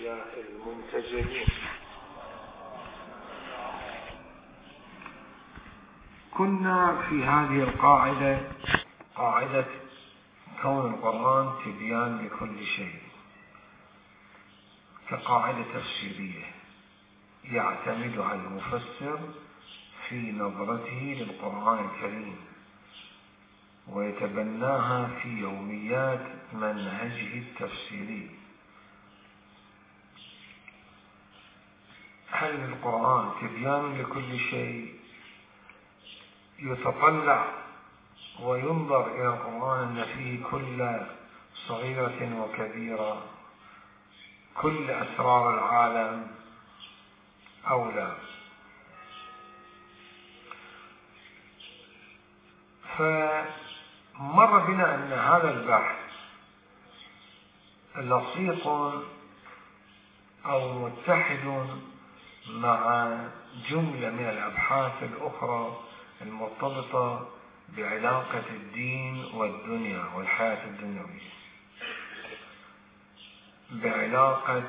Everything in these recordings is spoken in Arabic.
هؤلاء المنتجبين. كنا في هذه القاعدة، قاعدة كون القرآن تبيان لكل شيء، كقاعدة تفسيرية يعتمدها المفسر في نظرته للقرآن الكريم ويتبناها في يوميات منهجه التفسيري. هل القرآن تبيان لكل شيء؟ يتطلع وينظر إلى القرآن أن فيه كل صغيرة وكبيرة، كل أسرار العالم، أو لا؟ فمر بنا أن هذا البحث لصيق أو متحد مع جملة من الأبحاث الأخرى المرتبطة بعلاقة الدين والدنيا والحياة الدنيوية، بعلاقة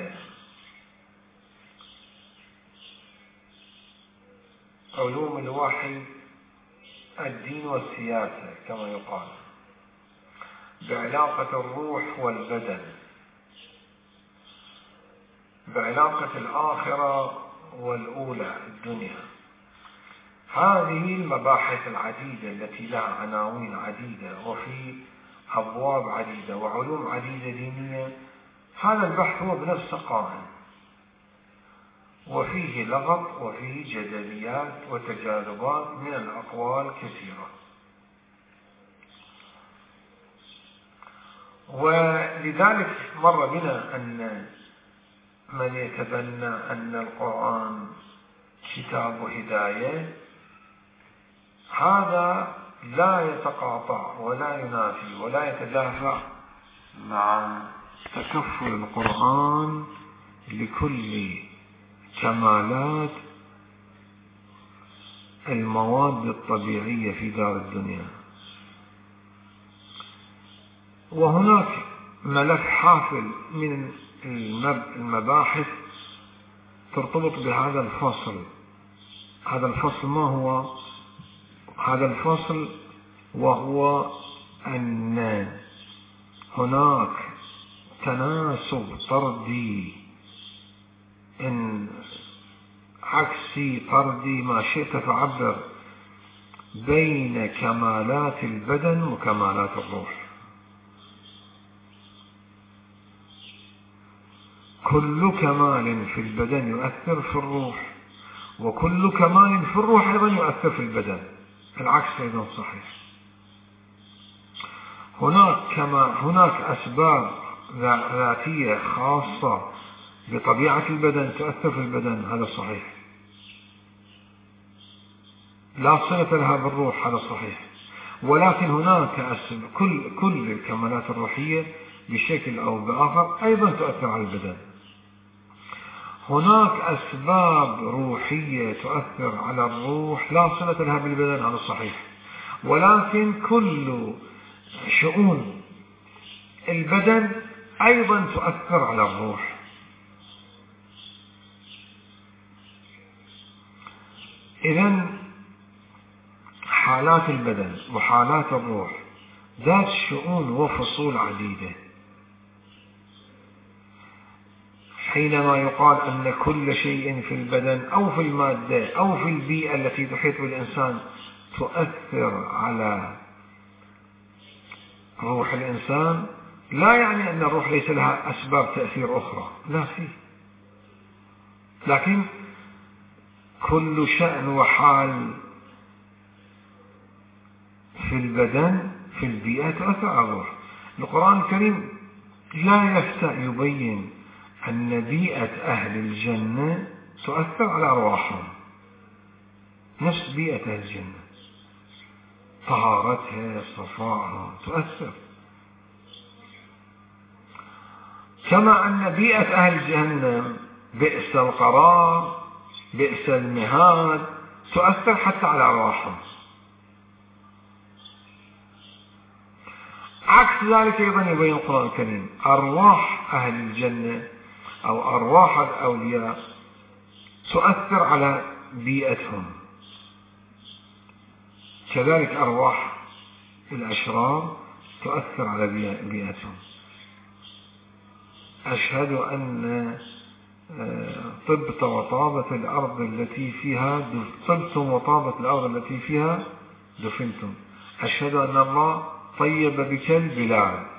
علوم الوحي الدين والسياسة كما يقال، بعلاقة الروح والبدن، بعلاقة الآخرة والأولى الدنيا. هذه المباحث العديدة التي لها عناوين عديدة وفي أبواب عديدة وعلوم عديدة دينية، هذا البحث هو بنفسه قائم وفيه لغط وفيه جدليات وتجاذبات من الأقوال كثيرة. ولذلك مر بنا أن من يتبنى أن القرآن كتاب هداية هذا لا يتقاطع ولا ينافي ولا يتدافع مع تكفل القرآن لكل كمالات المواد الطبيعية في دار الدنيا. وهناك ملف حافل من المباحث ترتبط بهذا الفصل. هذا الفصل ما هو؟ هذا الفصل وهو أن هناك تناسب طردي، إن عكسي طردي ما شئت فعبر، بين كمالات البدن وكمالات الروح. كل كمال في البدن يؤثر في الروح، وكل كمال في الروح أيضا يؤثر في البدن، العكس أيضا صحيح. هناك أسباب ذاتية خاصة بطبيعة البدن تؤثر في البدن، هذا صحيح، لا صلة لها بالروح، هذا صحيح. ولكن هناك كل الكمالات الروحية بشكل أو بآخر أيضا تؤثر على البدن. هناك أسباب روحية تؤثر على الروح لا صلة لها بالبدن، هذا صحيح. ولكن كل شؤون البدن أيضا تؤثر على الروح. إذن حالات البدن وحالات الروح ذات شؤون وفصول عديدة. حينما يقال أن كل شيء في البدن أو في المادة أو في البيئة التي تحيط بالإنسان تؤثر على روح الإنسان، لا يعني أن الروح ليس لها أسباب تأثير أخرى، لا فيه، لكن كل شأن وحال في البدن في البيئة تؤثر على الروح. القرآن الكريم لا يفتأ يبين أن بيئة أهل الجنة تؤثر على أرواحهم نفس بيئة أهل الجنة، طهارتها صفاءها تؤثر، كما أن بيئة أهل جهنم بئس القرار بئس المهاد تؤثر حتى على أرواحهم. عكس ذلك أيضا يبين القرآن الكريم أرواح أهل الجنة أو أرواح الأولياء تؤثر على بيئتهم، كذلك أرواح الأشرار تؤثر على بيئتهم. أشهد أن طبت وطابت الأرض التي فيها طبتم وطابت الأرض التي فيها دفنتم. أشهد أن الله طيب بك البلاد،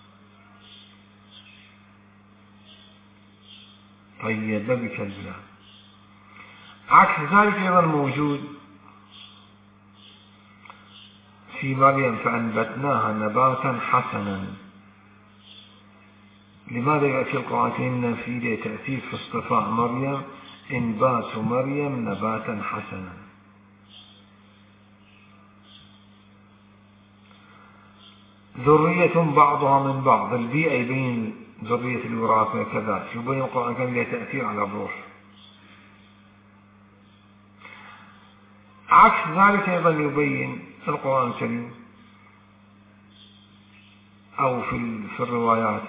طيب بك البلاد. عكس ذلك أيضا موجود في مريم فأنبتناها نباتا حسنا. لماذا يأتي القرآن الكريم في تأثير في اصطفاء مريم؟ إنبات مريم نباتا حسنا. ذرية بعضها من بعض، البيئة يبين ذرية الوراثة كذا، يبين القرآن الكريم له تأثير على الروح. عكس ذلك أيضا يبين القرآن الكريم أو في الروايات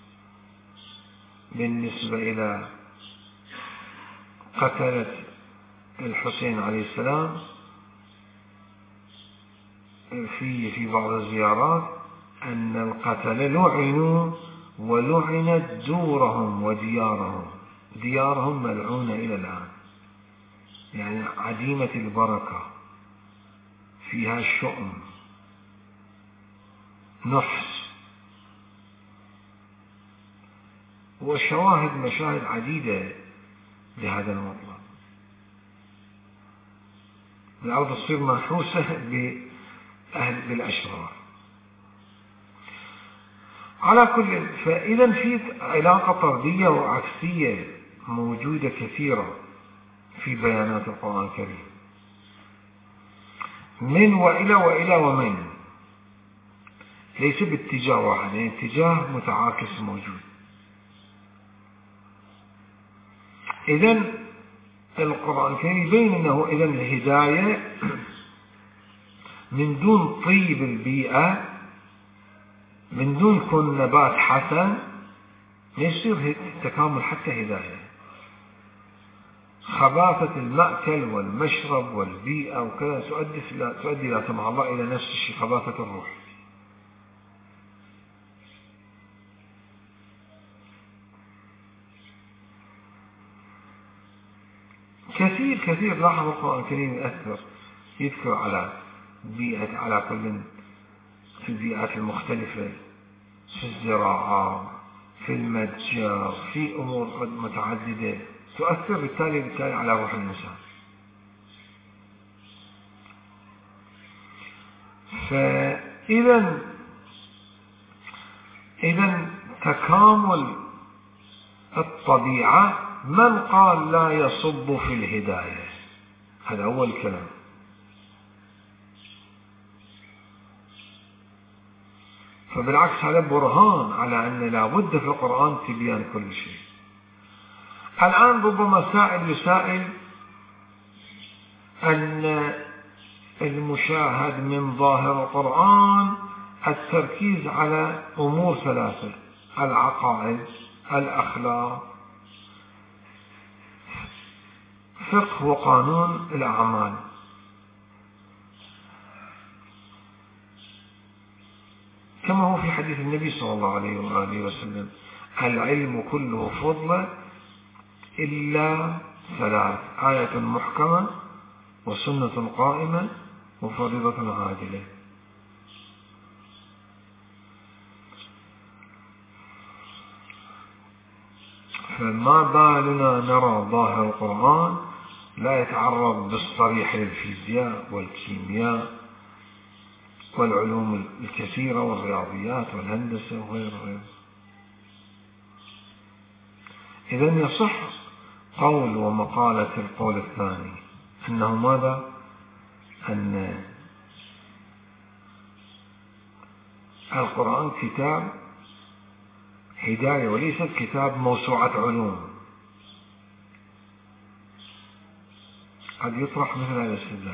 بالنسبة إلى قتلة الحسين عليه السلام في بعض الزيارات أن القتلة لعنوا ولعنت دورهم وديارهم، ديارهم ملعونة إلى الآن، يعني عديمة البركة، فيها شؤم، نحس، وشواهد مشاهد عديدة لهذا المطلب. الأرض تصير منحوسة بالأشرار. على كل، فإذا في علاقة طردية وعكسية موجودة كثيرة في بيانات القرآن الكريم، من وإلى وإلى ومن، ليس باتجاه واحد، يعني اتجاه متعاكس موجود. إذن القرآن الكريم يبين أنه إذن الهداية من دون طيب البيئة، من دون كون نبات حسن، يصير تكامل حتى هداية. خباثة المأكل والمشرب والبيئة وكذا تؤدي لا سمح الله إلى نفس الشيء، خباثة الروح. كثير لاحظ القرآن الكريم يذكر على بيئة، على كل في البيئات المختلفة، في الزراعة، في المتجر، في أمور متعددة تؤثر بالتالي على روح الإنسان. إذا تكامل الطبيعة، من قال لا يصب في الهداية؟ هذا أول الكلام. فبالعكس هذا برهان على أن لا بد في القرآن تبيان كل شيء. الآن ربما سائل يسائل أن المشاهد من ظاهر القرآن التركيز على أمور ثلاثة: العقائد، الأخلاق، فقه وقانون الأعمال. كما هو في حديث النبي صلى الله عليه وآله وسلم: العلم كله فضل إلا ثلاث: آية محكمة، وسنة قائمة، وفريضة عادلة. فما بالنا نرى ظاهر القرآن لا يتعرض بالصريح للفيزياء والكيمياء والعلوم الكثيرة والرياضيات والهندسة وغيره. إذن يصح قول ومقالة القول الثاني أنه ماذا؟ أن القرآن كتاب هداية وليس كتاب موسوعة علوم. قد يطرح مثل هذا الاستدلال.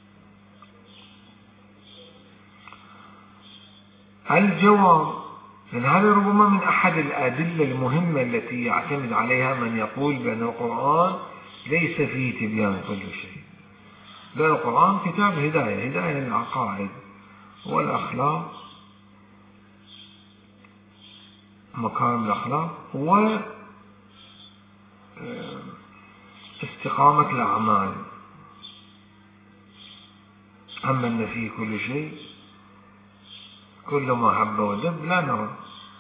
الجواب لأن هذا ربما من أحد الأدلة المهمة التي يعتمد عليها من يقول بأن القرآن ليس فيه تبيان كل شيء، بل القرآن كتاب هداية، هداية للعقائد والأخلاق، مكارم الأخلاق واستقامة الأعمال. أما أن فيه كل شيء، كل ما حب ودب، لا نرى.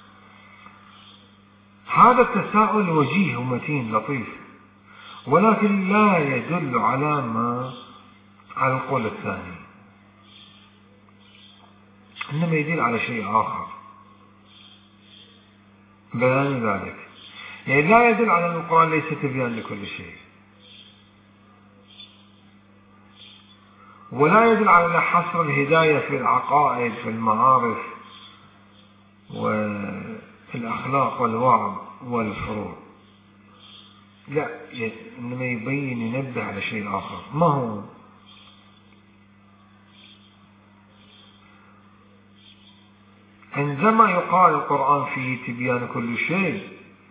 هذا التساؤل وجيه ومتين لطيف، ولكن لا يدل على القول الثاني، إنما يدل على شيء آخر بيان ذلك. يعني لا يدل على أن القرآن ليس تبيان لكل شيء، ولا يدل على حصر الهداية في العقائد، في المعارف والأخلاق والوعظ والفروع، لا، إنما يبين، ينبه على شيء آخر. ما هو؟ عندما يقال القرآن فيه تبيان كل شيء،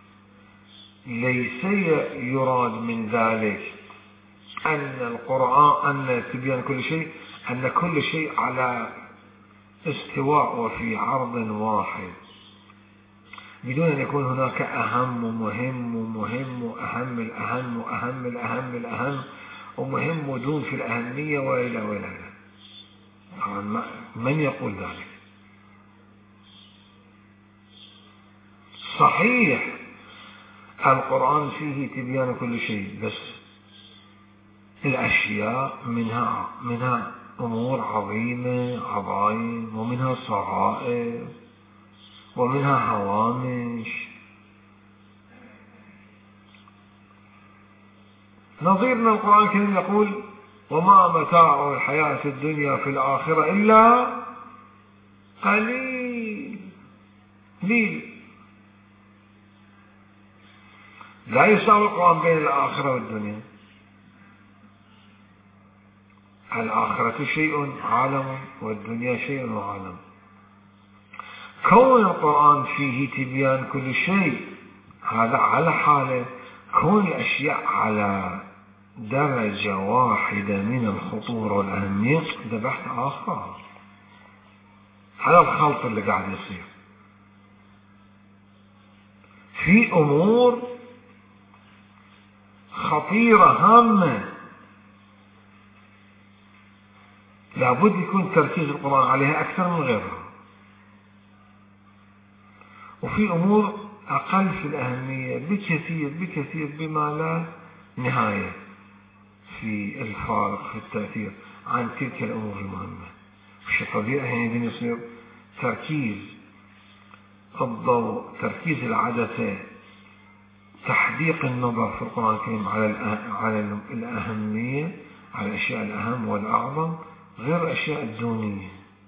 ليس يراد من ذلك أن القرآن، أن تبيان كل شيء، أن كل شيء على استواء وفي عرض واحد، بدون أن يكون هناك أهم ومهم ومهم وأهم الأهم وأهم الأهم الأهم ومهم ودون في الأهمية وإلى وإلى. من يقول ذلك؟ صحيح القرآن فيه تبيان كل شيء، بس الأشياء منها أمور عظيمة عظائم، ومنها صغائر، ومنها هوامش. نظير من القرآن الكريم يقول: وما متاع الحياة الدنيا في الآخرة إلا قليل. لا يساوي القرآن بين الآخرة والدنيا. الآخرة شيء عالم، والدنيا شيء وعالم. كون القرآن فيه تبيان كل شيء، هذا على حاله. كون الأشياء على درجة واحدة من الخطورة والأهمية، ده بحث آخر. هذا الخلط اللي قاعد يصير في أمور خطيرة هامة، لابد يكون تركيز القرآن عليها أكثر من غيرها، وفي أمور أقل في الأهمية بكثير بما لا نهاية في الفارق في التأثير عن تلك الأمور المهمة. في طبيعي حينئذ يصير تركيز الضوء، تركيز العدسة، تحديق النظر في القرآن الكريم على الأهمية، على الأشياء الأهم والأعظم، غير الأشياء الدونية.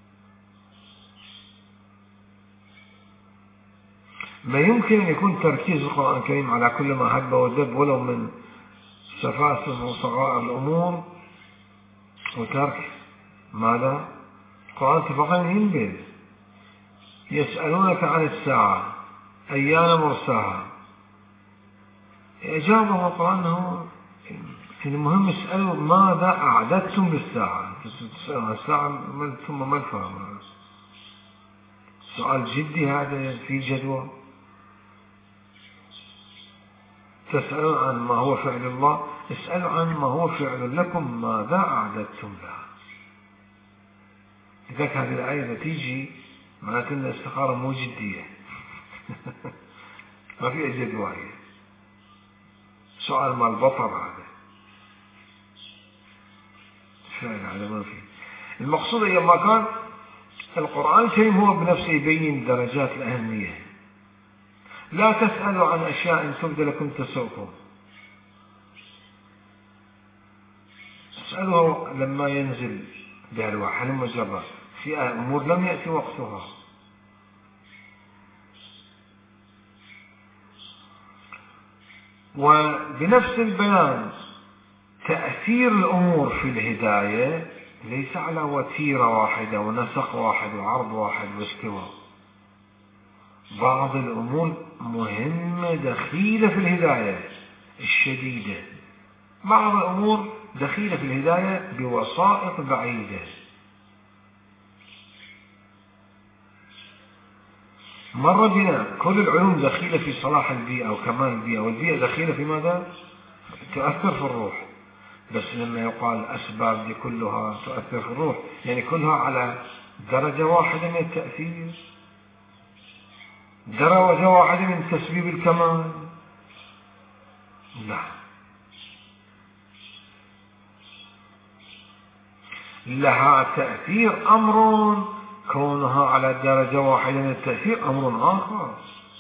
ما يمكن أن يكون تركيز القرآن الكريم على كل ما هب ودب ولو من سفاسف وصغائر الأمور، وترك ماذا؟ القرآن اتفاقا ينبذ. يسألونك عن الساعة أيان مرساها، إجابة القرآن أنه المهم اسألوا ماذا أعددتم للساعة. الساعة ثم ما الفهم؟ سؤال جدي هذا، في جدوى. تسألون عن ما هو فعل الله، اسألوا عن ما هو فعل لكم، ماذا أعددتم لها. لذلك هذه الآية تيجي معناته أن الاستخارة مو جدية. ما في جدوى، سؤال مال بطر هذا، فعل على ما فيه. المقصود أيما كان القرآن الكريم هو بنفسه يبين درجات الأهمية. لا تسألوا عن أشياء تبدى لكم تسؤكم، اسألوا لما ينزل بهالوحي المجرد في أمور لم يأتي وقتها. وبنفس البيان تأثير الأمور في الهداية ليس على وتيرة واحدة ونسق واحد وعرض واحد واستواء، بعض الأمور مهمة دخيلة في الهداية الشديدة، بعض الأمور دخيلة في الهداية بوسائط بعيدة. مر بنا كل العلوم دخيلة في صلاح البيئة وكمال البيئة، والبيئة دخيلة في ماذا؟ تؤثر في الروح. بس لما يقال الأسباب دي كلها تؤثر في الروح، يعني كلها على درجة واحدة من التأثير، درجة واحدة من تسبيب الكمال؟ لا، لها تأثير أمر، كونها على درجة واحدة من التأثير أمر آخر.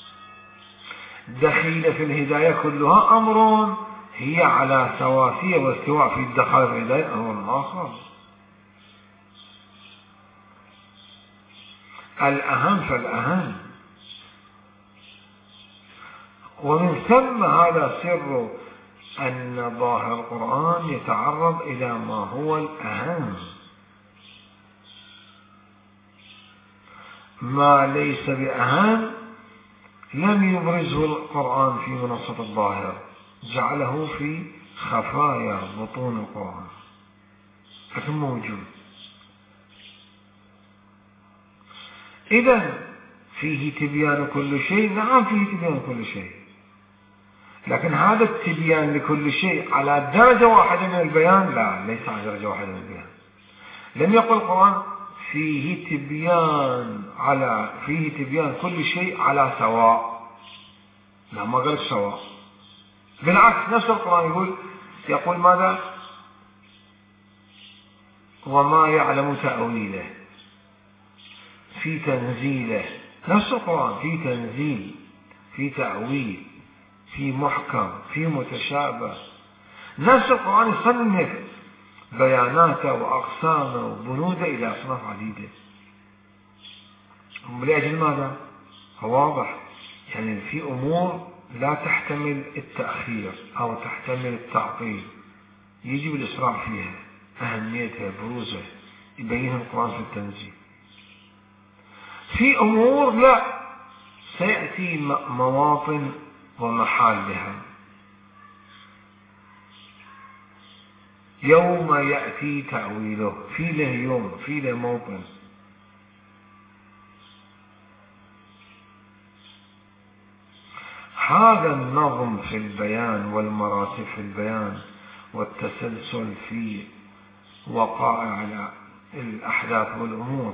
دخيلة في الهداية كلها أمر، هي على سواسية واستواء في الدخل في الهداية أمر آخر. الأهم فالأهم. ومن ثم هذا سر أن ظاهر القرآن يتعرض إلى ما هو الأهم، ما ليس بأهم لم يبرزه القرآن في منصة الظاهر، جعله في خفايا بطون القرآن، لكن موجود. إذا فيه تبيان كل شيء، نعم فيه تبيان كل شيء، لكن هذا التبيان لكل شيء على درجة واحدة من البيان؟ لا، ليس على درجة واحدة من البيان. لم يقل القرآن فيه تبيان كل شيء على سواء، لا، ما قال سواء، بالعكس نفس القرآن يقول ماذا؟ وما يعلم تأويله، في تنزيله. نفس القرآن في تنزيل، في تأويل، في محكم، في متشابه. نفس القرآن يصنف بياناته وأقسامه وبنوده إلى أصناف عديدة. لأجل ماذا؟ واضح، يعني في أمور لا تحتمل التأخير أو تحتمل التعطيل، يجب الإسراع فيها، أهميتها بروزها يبينها القرآن في التنزيل. في أمور لا، سيأتي مواطن ومحال لها، يوم يأتي تأويله، في له يوم، في له موطن. هذا النظم في البيان والمراتب في البيان والتسلسل في وقائع الأحداث والأمور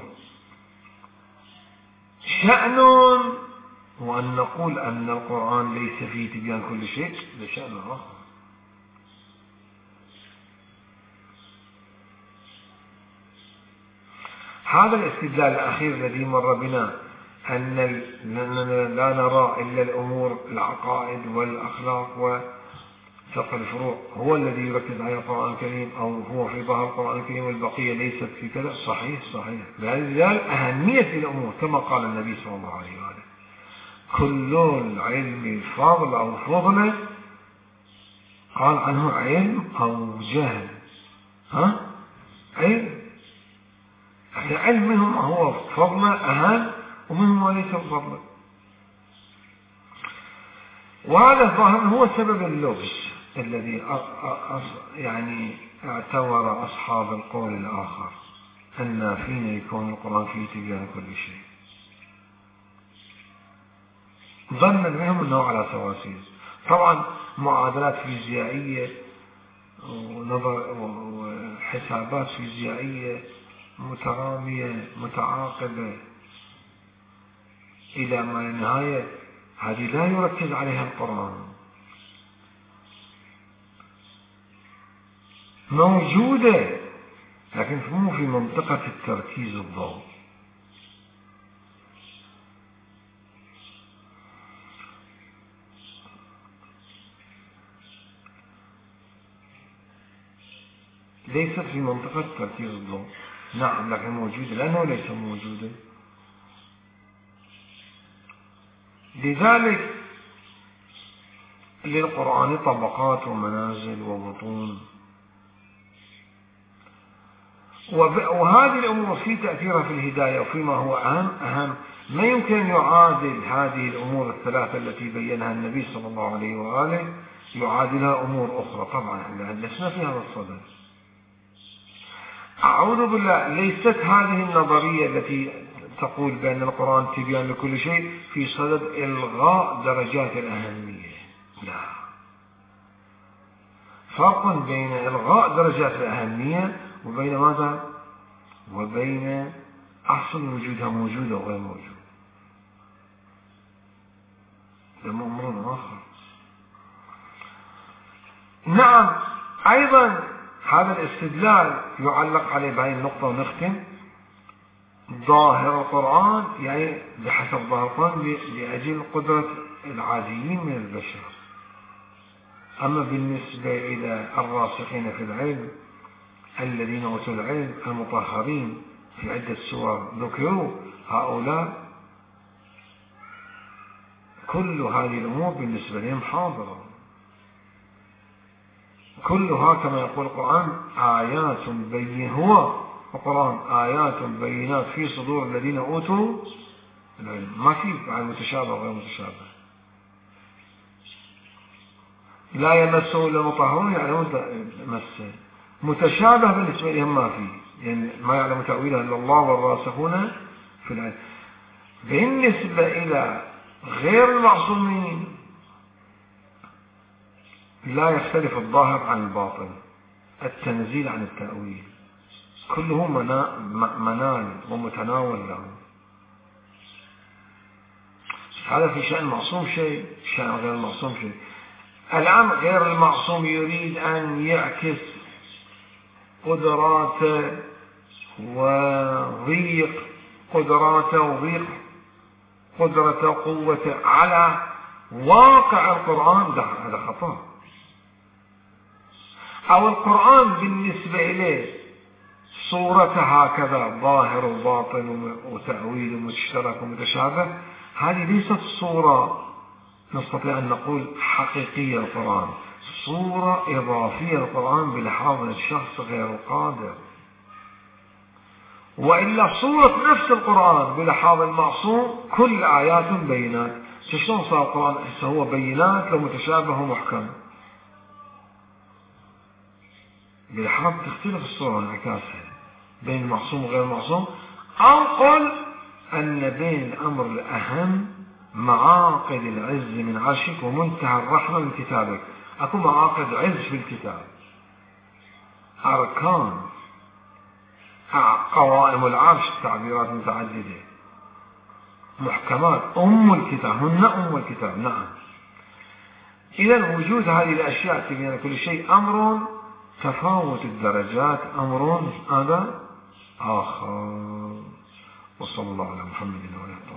شأن، وأن نقول أن القرآن ليس فيه تبيان كل شيء لشأن آخر. هذا الاستدلال الأخير الذي مر بنا أننا لا نرى إلا الأمور العقائد والأخلاق وفقه الفروع هو الذي يركز على القرآن الكريم، أو هو في ظاهر القرآن الكريم والبقية ليست في كذا. صحيح، لذلك أهمية الأمور كما قال النبي صلى الله عليه وآله: كل العلم فضل أو فضل، قال عنه علم أو جهل. علم، العلم منهم هو فضل أهم، ومنهم ليس فضل. وهذا الظاهر هو سبب اللبس الذي يعني اعتبر أصحاب القول الآخر أن فينا يكون القرآن فيه تبيان كل شيء، ظنا منهم أنه على سواسية. طبعا معادلات فيزيائية وحسابات فيزيائية مترامية متعاقبة إلى ما النهاية، هذه لا يركز عليها القرآن، موجودة لكن مو في منطقة التركيز الضوء. ليست في منطقة تركيز الضوء، نعم، لكن موجودة لأنه ليس موجودا. لذلك للقرآن طبقات ومنازل وبطون، وهذه الأمور في تأثيرها في الهداية وفيما هو أهم ما يمكن أن يعادل هذه الأمور الثلاثة التي بينها النبي صلى الله عليه وآله يعادلها أمور أخرى. طبعا احنا لسنا في هذا الصدد. أعوذ بالله، ليست هذه النظرية التي تقول بأن القرآن تبيان لكل شيء في صدد إلغاء درجات الأهمية. لا، فرق بين إلغاء درجات الأهمية وبين ماذا؟ وبين أصل وجودها موجود أو غير موجود. ده أمر آخر. نعم، أيضا هذا الاستدلال يعلق عليه بهذه النقطة ونختم. ظاهر القرآن يعني بحسب ظاهر القرآن لأجل قدرة العاديين من البشر. أما بالنسبة إلى الراسخين في العلم الذين أوتوا العلم المطهرين في عدة سور ذكروا، هؤلاء كل هذه الأمور بالنسبة لهم حاضرة، كلها كما يقول القرآن آيات بينات. هو القرآن آيات بينات في صدور الذين أوتوا العلم. ما في متشابه وغير متشابه. لا يمسه إلا المطهرون، يعني مسه. متشابه بالنسبة لهم ما في، يعني ما يعلم تأويله إلا الله والراسخون في العلم. بالنسبة إلى غير المعصومين لا يختلف الظاهر عن الباطن، التنزيل عن التأويل كله منال ومتناول له. هذا في شأن المعصوم شيء، شأن غير المعصوم شيء. الآن غير المعصوم يريد أن يعكس قدراته وضيق قدرته وقوته على واقع القرآن، هذا خطأ. أو القرآن بالنسبة إليه صورته هكذا ظاهر وباطن وتأويل مشترك ومتشابه، هذه ليست صورة نستطيع أن نقول حقيقية القرآن، صورة إضافية للقرآن بلحاظ الشخص غير القادر. وإلا صورة نفس القرآن بلحاظ المعصوم كل آيات بينات. شلون صار القرآن هو بينات ومتشابه ومحكم؟ بلحاظ تختلف الصورة انعكاسها بين المعصوم وغير المعصوم. أو قل أن بين الأمر الأهم معاقد العز من عرشك ومنتهى الرحمة من كتابك. أكو معاقد عز في الكتاب، أركان قوائم العرش، تعبيرات متعددة، محكمات، أم الكتاب، هن أم الكتاب. نعم، إذا وجود هذه الأشياء تبين كل شيء أمر، تفاوت الدرجات أمر هذا آخر. وصلى الله على محمد وعلى آله.